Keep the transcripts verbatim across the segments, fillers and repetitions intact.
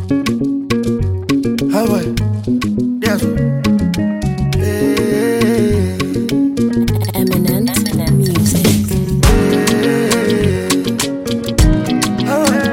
How boy? Yes. Hey. Eminent music. Hey. How boy?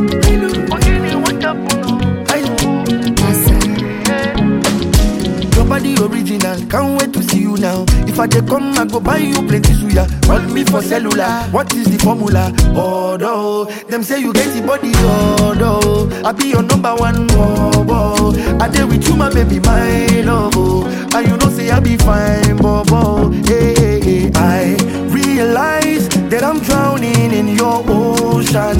Your body original, can't wait to see you now. If I dey come, I go buy you plenty suya. Call me for cellular, what is the formula? Oh no, them say you get the body, oh no. I be your number one, oh, oh. I dey with you, my baby, my love, oh. And you know say I be fine, bobo. Hey, hey, hey. I realize that I'm drowning in your ocean.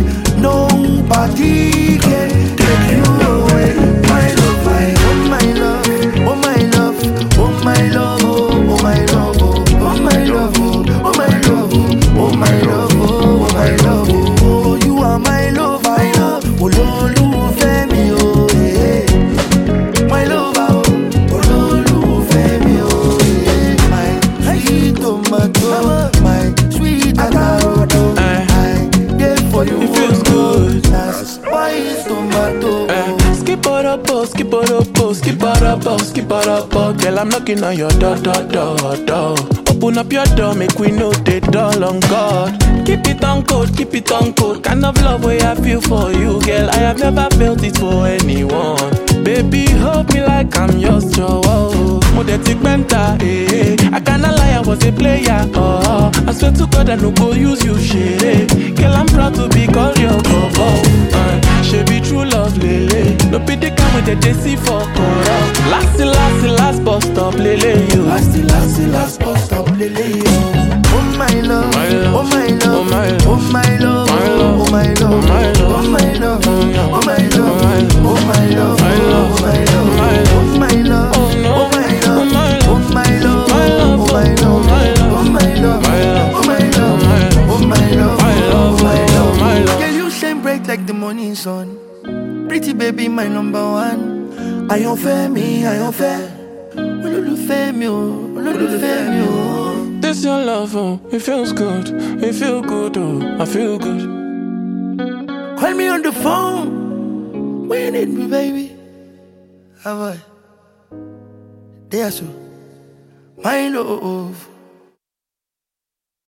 Nobody can take you away, my love, my, oh my love. Oh my love, oh my love, oh my love, oh my love, oh my love, oh my love, oh my love, oh you are my love, my love, oh Lulu Femi, oh yeah, my love, oh Lulu Femi, oh yeah, my sweet tomato, my sweet avocado, I get for you, it feels good. That's spice tomato. Skip it up, oh, skip it up, oh, skip it up, oh, skip it up, oh. Girl, I'm knocking on your door, door, door, door. Open up your door, make we know the door on God. Keep it on code, keep it on code. Kind of love way I feel for you, girl. I have never felt it for anyone. Baby, hold me like I'm yours, Joe. Modetic Benta, eh, eh. I cannot lie, I was a player, oh. I swear to God, I no go use you, shit, eh. Girl, I'm proud to be called your cover. Uh, she be true love, lele. No be the kind with the J C for corrupt. Last, last, last bus stop, lele, you. Last, last, last bus stop, lele, you. Oh my love, My love, oh my love, oh my love, oh my love, my love, oh my love, oh my love, oh my love, oh my love, oh my love, my love, oh my love, oh my love, oh no, oh my love, oh my love, oh my love, my love, oh my love, oh my love, oh my love, my love, oh my love, oh my love, my love, oh my love, my love. Girl, you shine bright like the morning sun. Pretty baby, my number one. I don't fair me, I don't fair. Olólùfẹ́ mi o, olólùfẹ́ mi o. This your love, oh, it feels good, it feel good, oh, I feel good. Call me on the phone when you need me, baby. How about? There, so my love.